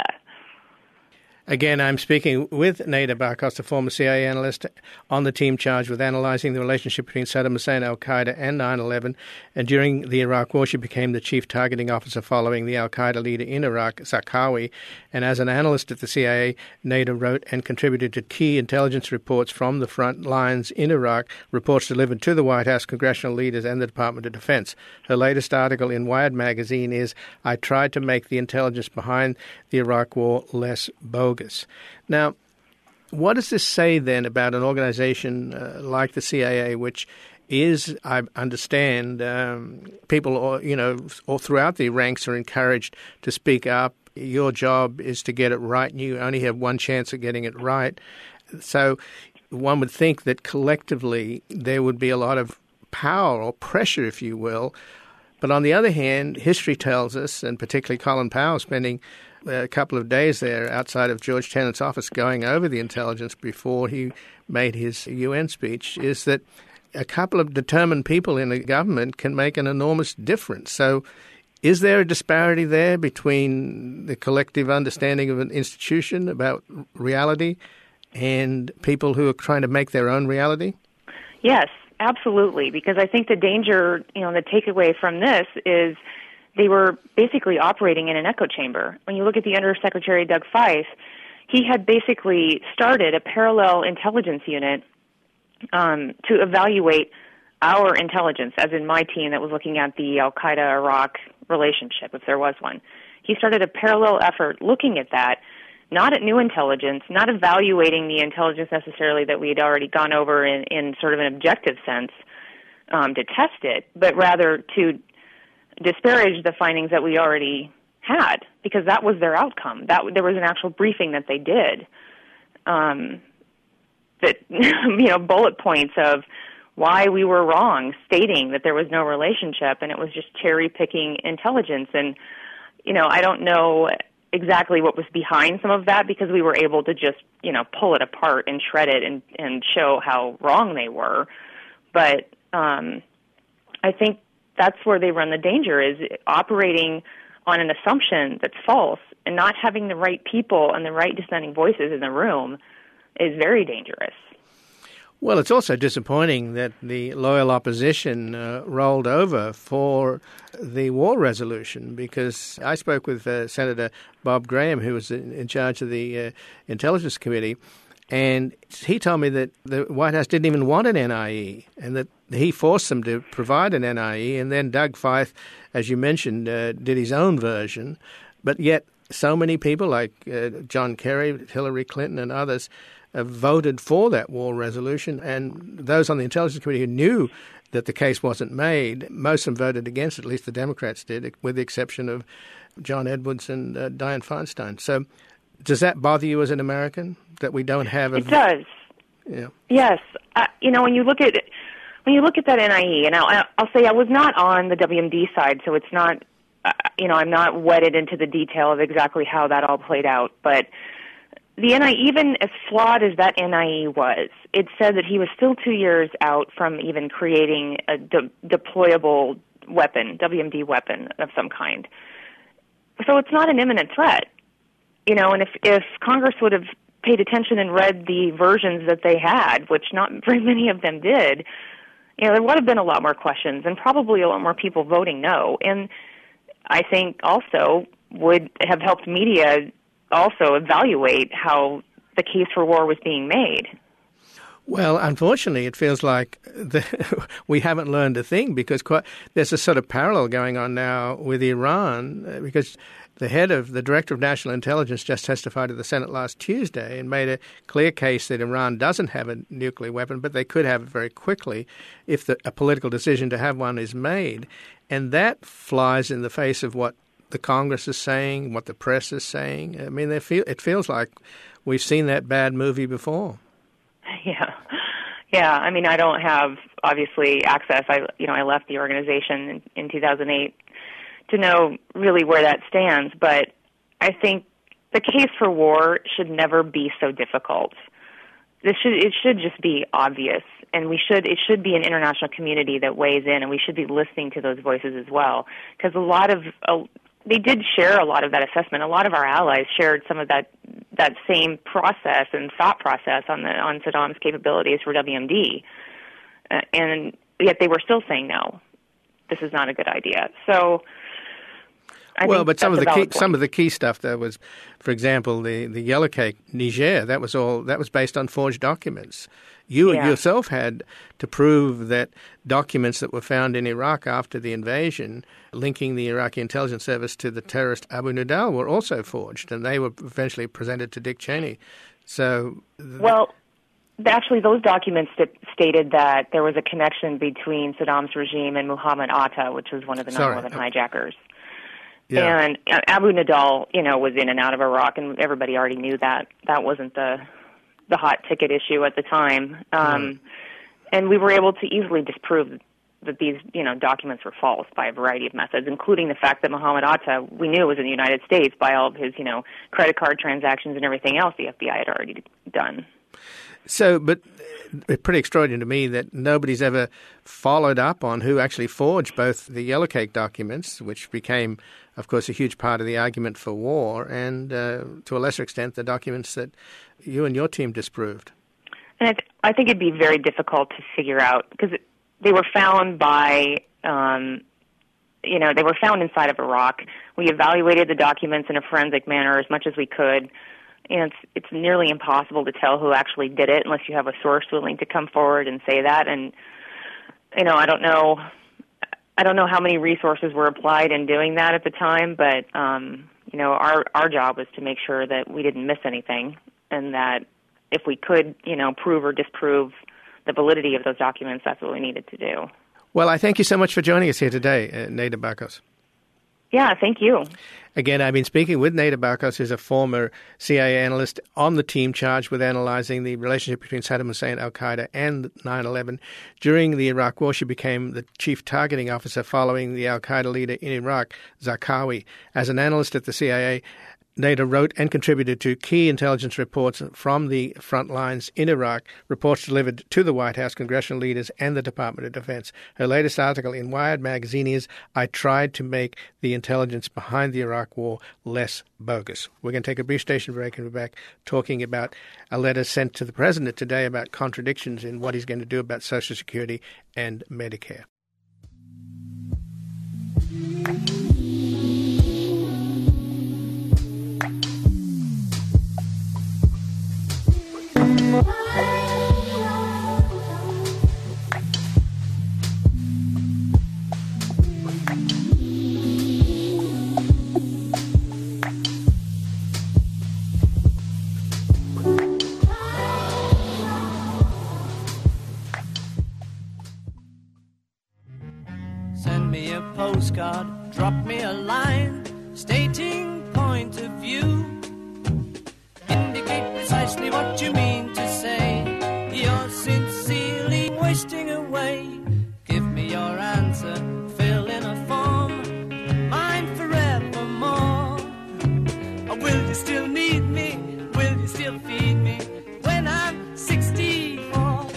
Again, I'm speaking with Neda Barkos, a former C I A analyst on the team charged with analyzing the relationship between Saddam Hussein, al-Qaeda, and nine eleven. And during the Iraq War, she became the chief targeting officer following the al-Qaeda leader in Iraq, Zarqawi. And as an analyst at the C I A, Neda wrote and contributed to key intelligence reports from the front lines in Iraq, reports delivered to the White House, congressional leaders, and the Department of Defense. Her latest article in Wired magazine is, I tried to make the intelligence behind the Iraq War less bogus. Now, what does this say then about an organization uh, like the C I A, which is, I understand, um, people, all, you know, all throughout the ranks are encouraged to speak up. Your job is to get it right, and you only have one chance of getting it right. So one would think that collectively there would be a lot of power or pressure, if you will. But on the other hand, history tells us, and particularly Colin Powell spending a couple of days there outside of George Tenet's office going over the intelligence before he made his U N speech, is that a couple of determined people in the government can make an enormous difference. So is there a disparity there between the collective understanding of an institution about reality and people who are trying to make their own reality? Yes, absolutely, because I think the danger, you know, the takeaway from this is they were basically operating in an echo chamber. When you look at the Undersecretary Doug Feith, he had basically started a parallel intelligence unit um, to evaluate our intelligence, as in my team that was looking at the al-Qaeda-Iraq relationship, if there was one. He started a parallel effort looking at that, not at new intelligence, not evaluating the intelligence necessarily that we had already gone over in, in sort of an objective sense um, to test it, but rather to disparage the findings that we already had, because that was their outcome. That there was an actual briefing that they did, um, that you know, bullet points of why we were wrong, stating that there was no relationship, and it was just cherry picking intelligence. And you know, I don't know exactly what was behind some of that because we were able to just, you know, pull it apart and shred it and, and show how wrong they were. But um, I think that's where they run the danger, is operating on an assumption that's false, and not having the right people and the right dissenting voices in the room is very dangerous. Well, it's also disappointing that the loyal opposition uh, rolled over for the war resolution, because I spoke with uh, Senator Bob Graham, who was in, in charge of the uh, Intelligence Committee, and he told me that the White House didn't even want an N I E, and that he forced them to provide an N I E, and then Doug Feith, as you mentioned, uh, did his own version. But yet so many people like uh, John Kerry, Hillary Clinton and others have voted for that war resolution, and those on the Intelligence Committee who knew that the case wasn't made, most of them voted against it, at least the Democrats did, with the exception of John Edwards and uh, Dianne Feinstein. So does that bother you as an American, that we don't have a... It does. Yeah. Yes. Uh, you know, when you look at when you look at that N I E, and I'll, I'll say I was not on the W M D side, so it's not, uh, you know, I'm not wedded into the detail of exactly how that all played out, but the N I E, even as flawed as that N I E was, it said that he was still two years out from even creating a de- deployable weapon, W M D weapon of some kind. So it's not an imminent threat. You know, and if, if Congress would have paid attention and read the versions that they had, which not very many of them did, you know, there would have been a lot more questions and probably a lot more people voting no. And I think also would have helped media also evaluate how the case for war was being made. Well, unfortunately, it feels like the, we haven't learned a thing, because quite, there's a sort of parallel going on now with Iran, because the head of the Director of National Intelligence just testified to the Senate last Tuesday and made a clear case that Iran doesn't have a nuclear weapon, but they could have it very quickly if the, a political decision to have one is made. And that flies in the face of what the Congress is saying, what the press is saying. I mean, they feel, it feels like we've seen that bad movie before. Yeah. Yeah, I mean, I don't have, obviously, access. I, you know, I left the organization in, in two thousand eight to know really where that stands, but I think the case for war should never be so difficult. This should it should just be obvious, and we should it should be an international community that weighs in, and we should be listening to those voices as well, because a lot of uh, they did share a lot of that assessment. A lot of our allies shared some of that that same process and thought process on the on Saddam's capabilities for W M D, uh, and yet they were still saying no, this is not a good idea. So. I well, but some of the key, point. some of the key stuff there was, for example, the, the Yellow Cake Niger. That was all. That was based on forged documents. You yeah. yourself had to prove that documents that were found in Iraq after the invasion, linking the Iraqi intelligence service to the terrorist Abu Nidal, were also forged, and they were eventually presented to Dick Cheney. So, th- well, actually, those documents st- stated that there was a connection between Saddam's regime and Muhammad Atta, which was one of the nine eleven hijackers. Yeah. And Abu Nidal, you know, was in and out of Iraq, and everybody already knew that. That wasn't the the hot ticket issue at the time. Um, right. And we were able to easily disprove that these, you know, documents were false by a variety of methods, including the fact that Muhammad Atta, we knew was in the United States by all of his, you know, credit card transactions and everything else the F B I had already done. So, but it's pretty extraordinary to me that nobody's ever followed up on who actually forged both the Yellow Cake documents, which became, of course, a huge part of the argument for war, and uh, to a lesser extent, the documents that you and your team disproved. And it, I think it'd be very difficult to figure out, because they were found by, um, you know, they were found inside of Iraq. We evaluated the documents in a forensic manner as much as we could. And it's it's nearly impossible to tell who actually did it unless you have a source willing to come forward and say that. And, you know, I don't know I don't know how many resources were applied in doing that at the time, but, um, you know, our, our job was to make sure that we didn't miss anything, and that if we could, you know, prove or disprove the validity of those documents, that's what we needed to do. Well, I thank you so much for joining us here today, uh, Neda Barkos. Yeah, thank you. Again, I've been speaking with Neda Barkos, who's a former C I A analyst on the team charged with analyzing the relationship between Saddam Hussein, al-Qaeda, and nine eleven. During the Iraq War, she became the chief targeting officer following the al-Qaeda leader in Iraq, Zarqawi. As an analyst at the C I A, Nader wrote and contributed to key intelligence reports from the front lines in Iraq, reports delivered to the White House, congressional leaders, and the Department of Defense. Her latest article in Wired magazine is, "I Tried to Make the Intelligence Behind the Iraq War Less Bogus." We're going to take a brief station break and we're back talking about a letter sent to the President today about contradictions in what he's going to do about Social Security and Medicare. Send me a postcard, drop me a line, stating point of view. Indicate precisely what you mean to say. You're sincerely wasting away. Give me your answer, fill in a form, mine forevermore. Or will you still need me? Will you still feed me when I'm sixty-four?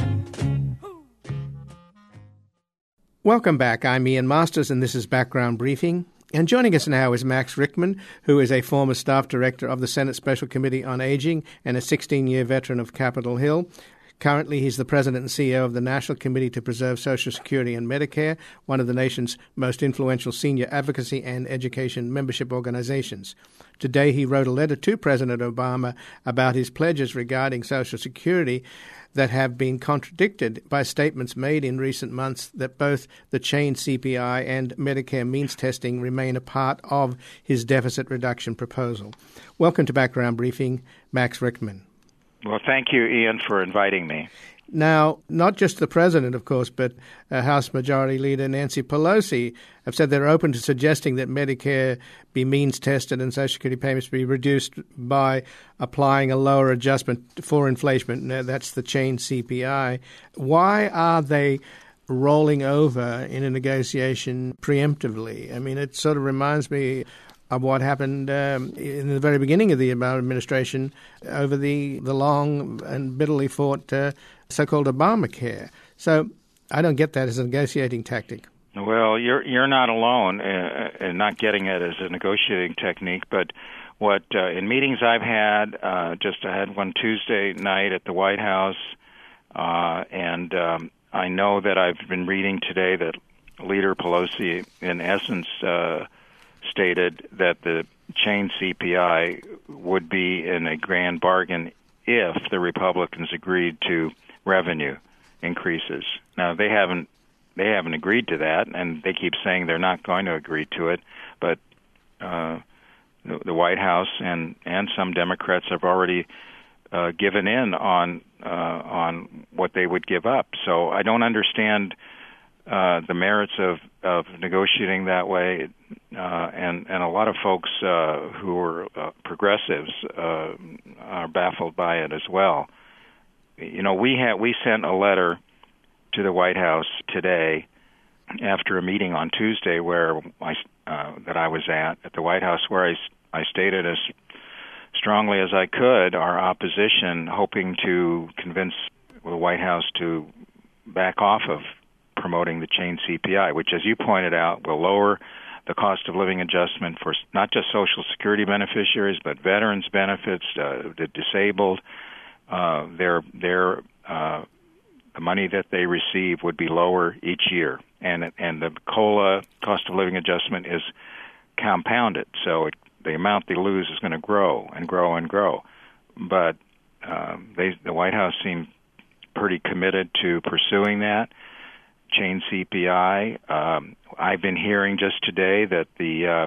Welcome back. I'm Ian Masters, and this is Background Briefing. And joining us now is Max Rickman, who is a former staff director of the Senate Special Committee on Aging and a sixteen-year veteran of Capitol Hill. Currently, he's the president and C E O of the National Committee to Preserve Social Security and Medicare, one of the nation's most influential senior advocacy and education membership organizations. Today, he wrote a letter to President Obama about his pledges regarding Social Security that have been contradicted by statements made in recent months that both the chain C P I and Medicare means testing remain a part of his deficit reduction proposal. Welcome to Background Briefing, Max Rickman. Well, thank you, Ian, for inviting me. Now, not just the president, of course, but uh, House Majority Leader Nancy Pelosi have said they're open to suggesting that Medicare be means tested and Social Security payments be reduced by applying a lower adjustment for inflation. Now, that's the chain C P I. Why are they rolling over in a negotiation preemptively? I mean, it sort of reminds me of what happened um, in the very beginning of the Obama administration over the, the long and bitterly fought uh, so-called Obamacare. So I don't get that as a negotiating tactic. Well, you're you're not alone in, in not getting it as a negotiating technique, but what uh, in meetings I've had, uh, just I had one Tuesday night at the White House, uh, and um, I know that I've been reading today that Leader Pelosi, in essence, uh, stated that the chain C P I would be in a grand bargain if the Republicans agreed to revenue increases. Now, they haven't they haven't agreed to that, and they keep saying they're not going to agree to it, but uh, the, the White House and, and some Democrats have already uh, given in on uh, on what they would give up. So I don't understand Uh, the merits of, of negotiating that way, uh, and, and a lot of folks uh, who are uh, progressives uh, are baffled by it as well. You know, we had we sent a letter to the White House today after a meeting on Tuesday where I, uh, that I was at at the White House, where I, I stated as strongly as I could our opposition, hoping to convince the White House to back off of promoting the chain C P I, which, as you pointed out, will lower the cost of living adjustment for not just Social Security beneficiaries, but veterans benefits, uh, the disabled. Uh, their their uh, the money that they receive would be lower each year, and and the COLA, cost of living adjustment, is compounded, so it, the amount they lose is going to grow and grow and grow. But um, they, the White House seemed pretty committed to pursuing that chain C P I. Um, I've been hearing just today that the uh,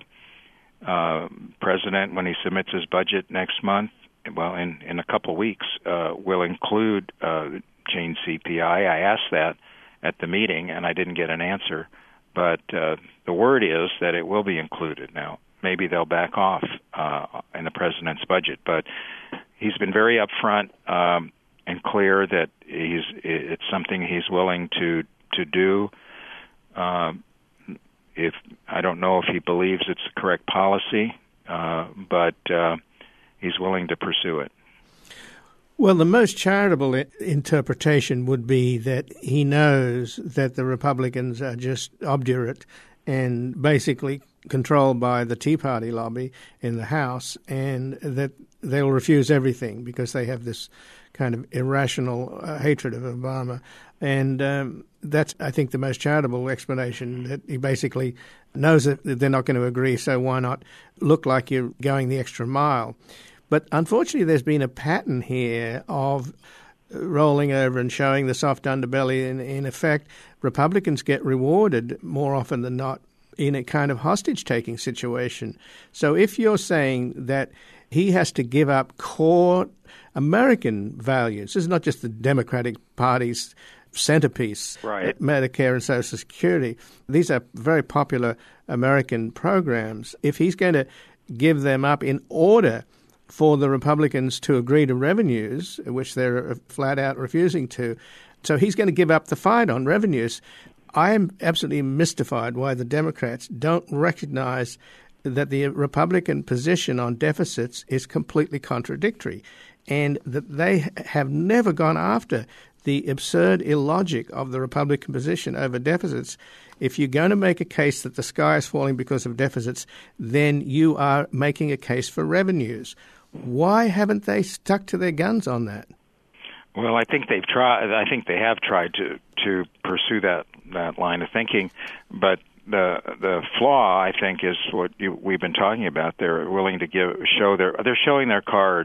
uh, president, when he submits his budget next month, well, in, in a couple weeks, uh, will include uh, chain C P I. I asked that at the meeting, and I didn't get an answer. But uh, the word is that it will be included. Now, maybe they'll back off uh, in the president's budget, but he's been very upfront um, and clear that he's it's something he's willing to to do. Um, if I don't know if he believes it's the correct policy, uh, but uh, he's willing to pursue it. Well, the most charitable I- interpretation would be that he knows that the Republicans are just obdurate and basically controlled by the Tea Party lobby in the House, and that they'll refuse everything because they have this kind of irrational uh, hatred of Obama. And um, that's, I think, the most charitable explanation, that he basically knows that they're not going to agree, so why not look like you're going the extra mile? But unfortunately, there's been a pattern here of rolling over and showing the soft underbelly. In, in effect, Republicans get rewarded more often than not in a kind of hostage-taking situation. So if you're saying that he has to give up core American values, this is not just the Democratic Party's centerpiece, right. Medicare and Social Security. These are very popular American programs. If he's going to give them up in order for the Republicans to agree to revenues, which they're flat out refusing to, so he's going to give up the fight on revenues. I am absolutely mystified why the Democrats don't recognize that the Republican position on deficits is completely contradictory, and that they have never gone after the absurd illogic of the Republican position over deficits. If you're going to make a case that the sky is falling because of deficits, then you are making a case for revenues. Why haven't they stuck to their guns on that? Well, I think they've tried. I think they have tried to to pursue that, that line of thinking, but the the flaw, I think, is what you, we've been talking about. They're willing to give show their they're showing their cards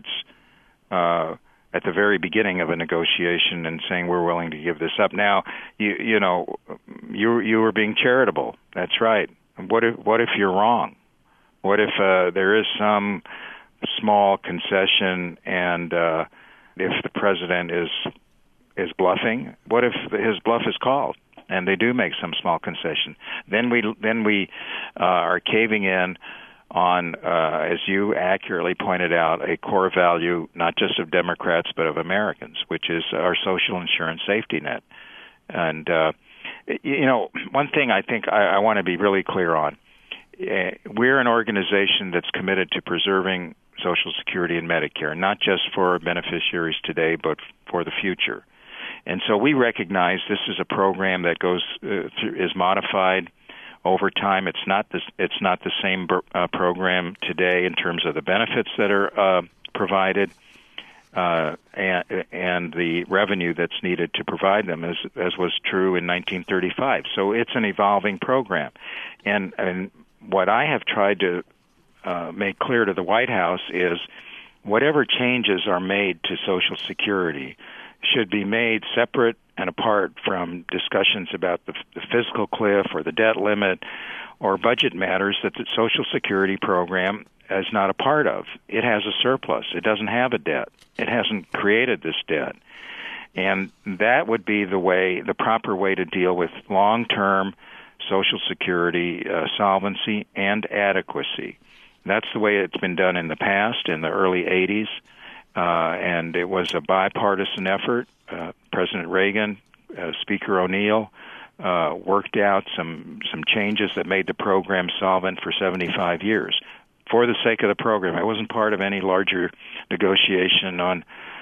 uh, at the very beginning of a negotiation and saying we're willing to give this up. Now, you you know, you you were being charitable. That's right. What if what if you're wrong? What if uh, there is some small concession, and uh, if the president is is bluffing? What if his bluff is called and they do make some small concession? Then we then we uh, are caving in on, uh, as you accurately pointed out, a core value not just of Democrats but of Americans, which is our social insurance safety net. And uh, you know, one thing I think I, I want to be really clear on: uh, we're an organization that's committed to preserving Social Security and Medicare, not just for beneficiaries today, but for the future. And so we recognize this is a program that goes uh, through, is modified over time. It's not this, it's not the same uh, program today in terms of the benefits that are uh, provided uh, and, and the revenue that's needed to provide them, as as was true in nineteen thirty-five. So it's an evolving program, and and what I have tried to Uh, make clear to the White House is whatever changes are made to Social Security should be made separate and apart from discussions about the, the fiscal cliff or the debt limit or budget matters that the Social Security program is not a part of. It has a surplus. It doesn't have a debt. It hasn't created this debt. And that would be the way, the proper way to deal with long-term Social Security uh, solvency and adequacy. That's the way it's been done in the past, in the early eighties, uh, and it was a bipartisan effort. Uh, President Reagan, uh, Speaker O'Neill uh, worked out some, some changes that made the program solvent for seventy-five years for the sake of the program. It wasn't part of any larger negotiation on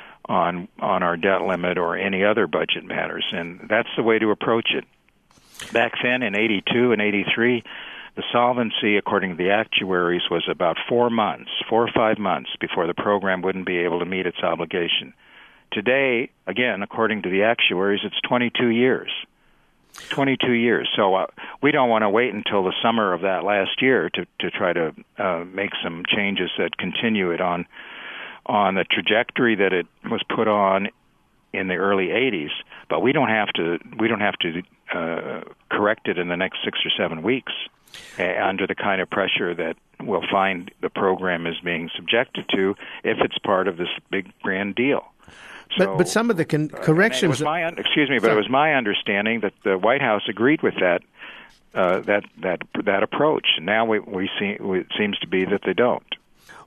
on on our debt limit or any other budget matters, and that's the way to approach it. Back then in eighty-two and eighty-three, the solvency, according to the actuaries, was about four months, four or five months before the program wouldn't be able to meet its obligation. Today, again, according to the actuaries, it's twenty-two years. twenty-two years. So uh, we don't want to wait until the summer of that last year to, to try to uh, make some changes that continue it on on the trajectory that it was put on in the early eighties. But we don't have to we don't have to uh, correct it in the next six or seven weeks. Uh, under the kind of pressure that we'll find the program is being subjected to if it's part of this big grand deal. So, but but some of the con- corrections. Uh, it was my, excuse me, but it was my understanding that the White House agreed with that uh, that that that approach. And now we we see it seems to be that they don't.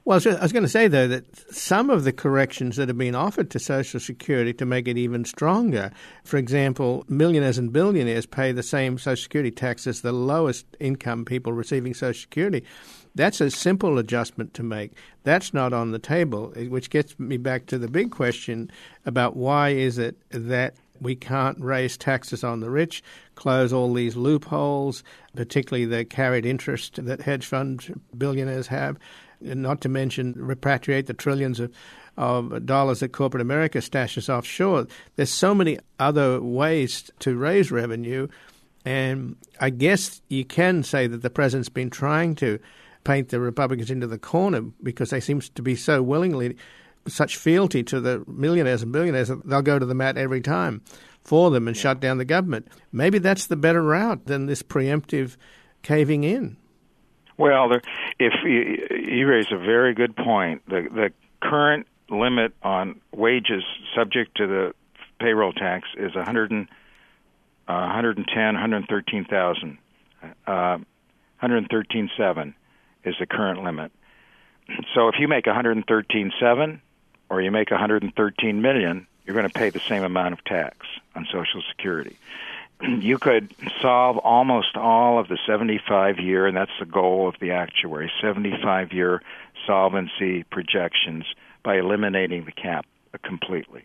Well, I was going to say, though, that some of the corrections that have been offered to Social Security to make it even stronger, for example, millionaires and billionaires pay the same Social Security tax as the lowest income people receiving Social Security. That's a simple adjustment to make. That's not on the table, which gets me back to the big question about why is it that we can't raise taxes on the rich, close all these loopholes, particularly the carried interest that hedge fund billionaires have, not to mention repatriate the trillions of, of dollars that corporate America stashes offshore. There's so many other ways to raise revenue, and I guess you can say that the president's been trying to paint the Republicans into the corner because they seem to be so willingly, such fealty to the millionaires and billionaires that they'll go to the mat every time for them and yeah. shut down the government. Maybe that's the better route than this preemptive caving in. Well, there, if you, you raise a very good point. The, the current limit on wages subject to the payroll tax is one hundred, uh, one hundred ten, one hundred thirteen thousand. Uh, one hundred thirteen thousand seven is the current limit. So if you make one hundred thirteen thousand seven or you make one hundred thirteen million, you're going to pay the same amount of tax on Social Security. You could solve almost all of the seventy-five year, and that's the goal of the actuary, seventy-five year solvency projections by eliminating the cap completely.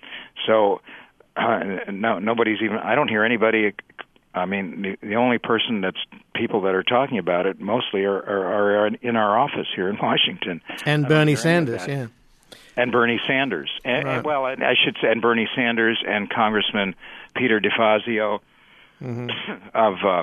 So uh, no, nobody's even, I don't hear anybody, I mean, the, the only person that's, people that are talking about it mostly are, are, are in our office here in Washington. And Bernie Sanders, yeah. And Bernie Sanders. And, right. and, well, I should say, and Bernie Sanders and Congressman Peter DeFazio mm-hmm. of uh,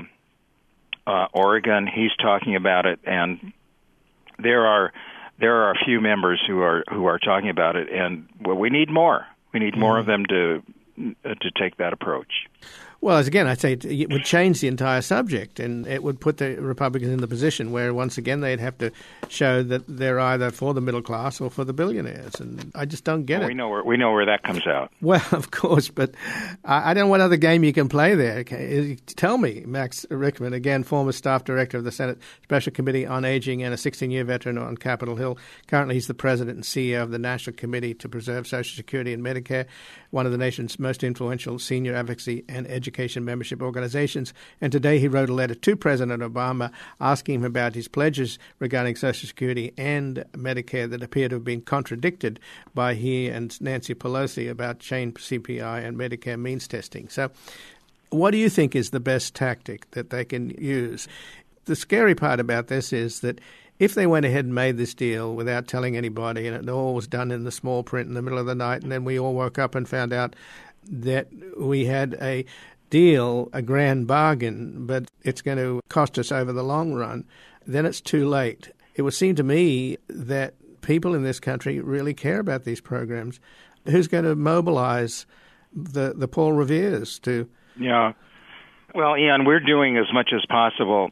uh, Oregon. He's talking about it, and there are there are a few members who are who are talking about it, and well, we need more. We need more mm-hmm. of them to uh, to take that approach. Well, as again, I'd say it would change the entire subject, and it would put the Republicans in the position where, once again, they'd have to show that they're either for the middle class or for the billionaires, and I just don't get well, it. We know where we know where that comes out. Well, of course, but I, I don't know what other game you can play there. Okay? Tell me, Max Rickman, again, former staff director of the Senate Special Committee on Aging and a sixteen-year veteran on Capitol Hill. Currently, he's the president and C E O of the National Committee to Preserve Social Security and Medicare, one of the nation's most influential senior advocacy and education membership organizations. And today he wrote a letter to President Obama asking him about his pledges regarding Social Security and Medicare that appear to have been contradicted by he and Nancy Pelosi about chain C P I and Medicare means testing. So what do you think is the best tactic that they can use? The scary part about this is that if they went ahead and made this deal without telling anybody, and it all was done in the small print in the middle of the night, and then we all woke up and found out that we had a deal, a grand bargain, but it's going to cost us over the long run, then it's too late. It would seem to me that people in this country really care about these programs. Who's going to mobilize the, the Paul Reveres to... Yeah. Well, Ian, we're doing as much as possible,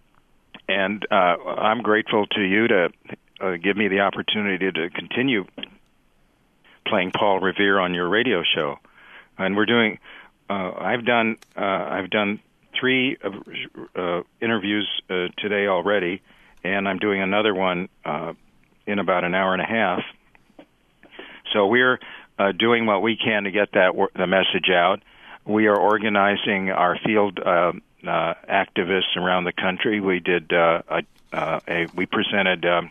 and uh, I'm grateful to you to uh, give me the opportunity to continue playing Paul Revere on your radio show. And we're doing... Uh, I've done uh, I've done three uh, interviews uh, today already, and I'm doing another one uh, in about an hour and a half. So we're uh, doing what we can to get that the message out. We are organizing our field uh, uh, activists around the country. We did uh, a, uh, a we presented. Um,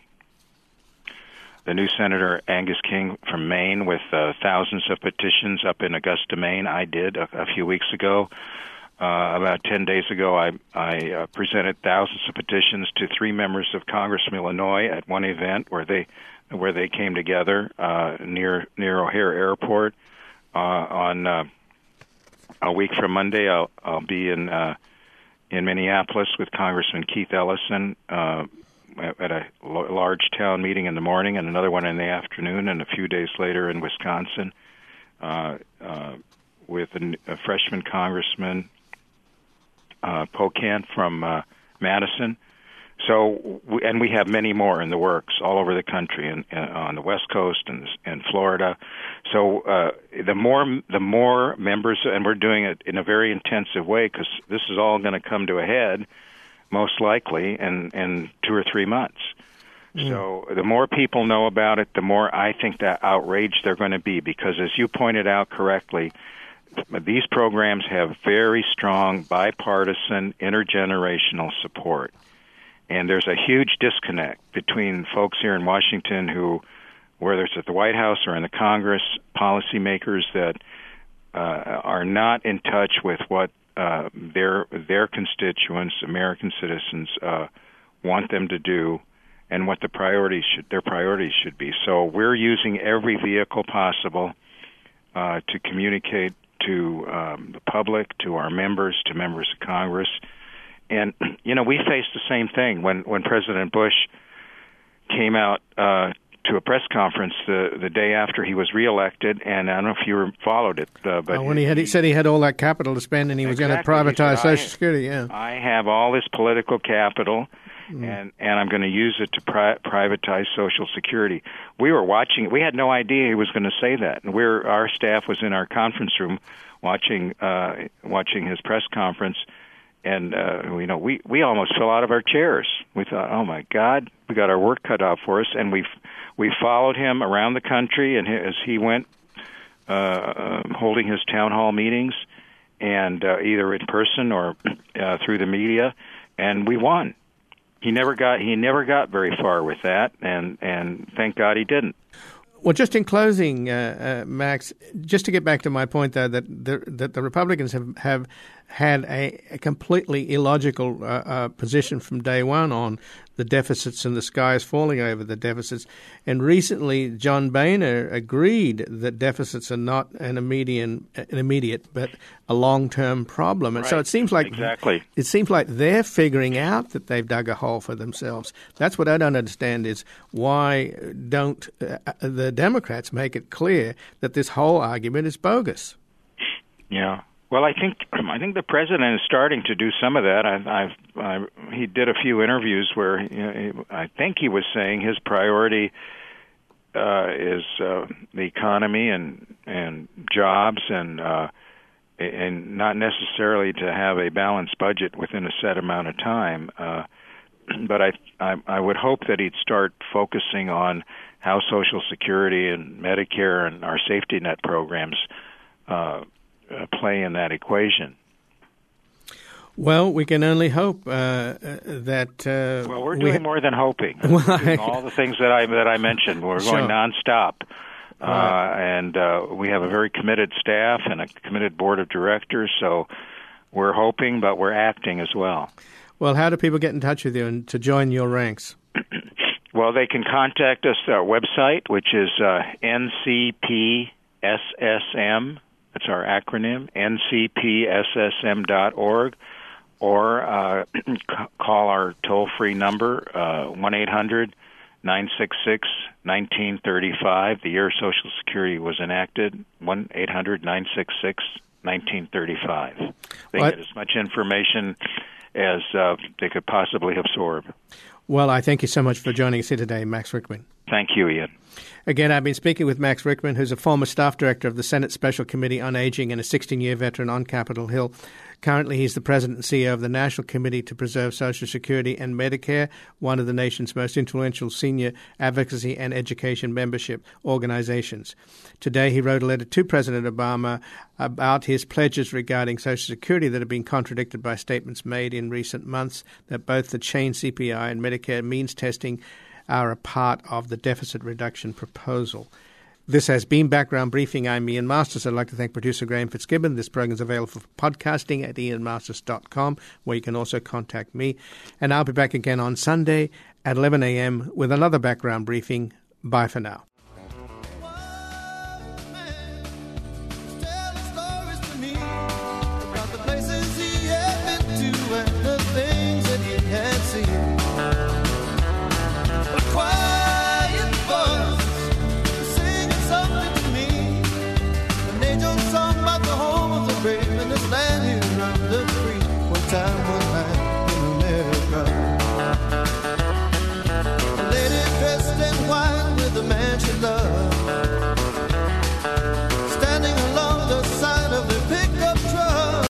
the new Senator Angus King from Maine with uh, thousands of petitions up in Augusta, Maine. I did a, a few weeks ago. Uh, about ten days ago, I, I uh, presented thousands of petitions to three members of Congress from Illinois at one event where they where they came together uh, near near O'Hare Airport. Uh, on uh, a week from Monday, I'll, I'll be in uh, in Minneapolis with Congressman Keith Ellison. Uh, at a large town meeting in the morning and another one in the afternoon, and a few days later in Wisconsin uh, uh, with a, a freshman congressman, uh, Pocan from uh, Madison. So, we, and we have many more in the works all over the country and, and on the West Coast and, and Florida. So uh, the more the more members, and we're doing it in a very intensive way because this is all going to come to a head most likely in, in two or three months. Mm. So the more people know about it, the more I think that outraged they're going to be, because as you pointed out correctly, these programs have very strong bipartisan, intergenerational support. And there's a huge disconnect between folks here in Washington who, whether it's at the White House or in the Congress, policymakers that uh, are not in touch with what uh, their their constituents, American citizens, uh, want them to do, and what the priorities should their priorities should be. So we're using every vehicle possible uh, to communicate to um, the public, to our members, to members of Congress. And, you know, we faced the same thing when, when President Bush came out uh, to a press conference the, the day after he was reelected, and I don't know if you followed it. Uh, but oh, when he, had, he said he had all that capital to spend and he was exactly. going to privatize said, Social Security, yeah. I have all this political capital, mm. and, and I'm going to use it to pri- privatize Social Security. We were watching. We had no idea he was going to say that. And we're, our staff was in our conference room watching uh, watching his press conference, and uh, you know, we, we almost fell out of our chairs. We thought, oh my God, we got our work cut out for us, and we we followed him around the country, and as he went uh, holding his town hall meetings, and uh, either in person or uh, through the media, and we won. He never got he never got very far with that, and and thank God he didn't. Well, just in closing, uh, uh, Max, just to get back to my point, though, that the, that the Republicans have, have had a, a completely illogical uh, uh, position from day one on the deficits, and the sky is falling over the deficits. And recently, John Boehner agreed that deficits are not an immediate, an immediate but a long-term problem. And right. so it seems like exactly. it seems like they're figuring out that they've dug a hole for themselves. That's what I don't understand, is why don't uh, the Democrats make it clear that this whole argument is bogus? Yeah. Well, I think I think the president is starting to do some of that. I've, I've I, he did a few interviews where you know, I think he was saying his priority uh, is uh, the economy and and jobs, and uh, and not necessarily to have a balanced budget within a set amount of time. Uh, but I, I I would hope that he'd start focusing on how Social Security and Medicare and our safety net programs Uh, Uh, play in that equation. Well, we can only hope uh, that. Uh, well, we're doing we ha- more than hoping. Well, we're doing all the things that I that I mentioned. We're sure. going nonstop, uh, right. and uh, we have a very committed staff and a committed board of directors. So we're hoping, but we're acting as well. Well, how do people get in touch with you and to join your ranks? Well, they can contact us at our website, which is uh, N C P S S M. That's our acronym, N C P S S M dot org, or uh, call our toll-free number, uh, one eight hundred nine six six one nine three five. The year Social Security was enacted, one eight hundred nine six six one nine three five. They what? get as much information as uh, they could possibly absorb. Well, I thank you so much for joining us here today, Max Rickman. Thank you, Ian. Again, I've been speaking with Max Rickman, who's a former staff director of the Senate Special Committee on Aging and a sixteen-year veteran on Capitol Hill. Currently, he's the president and C E O of the National Committee to Preserve Social Security and Medicare, one of the nation's most influential senior advocacy and education membership organizations. Today, he wrote a letter to President Obama about his pledges regarding Social Security that have been contradicted by statements made in recent months that both the chain C P I and Medicare means testing are a part of the deficit reduction proposal. This has been Background Briefing. I'm Ian Masters. I'd like to thank producer Graham Fitzgibbon. This program is available for podcasting at ian masters dot com, where you can also contact me. And I'll be back again on Sunday at eleven a.m. with another Background Briefing. Bye for now.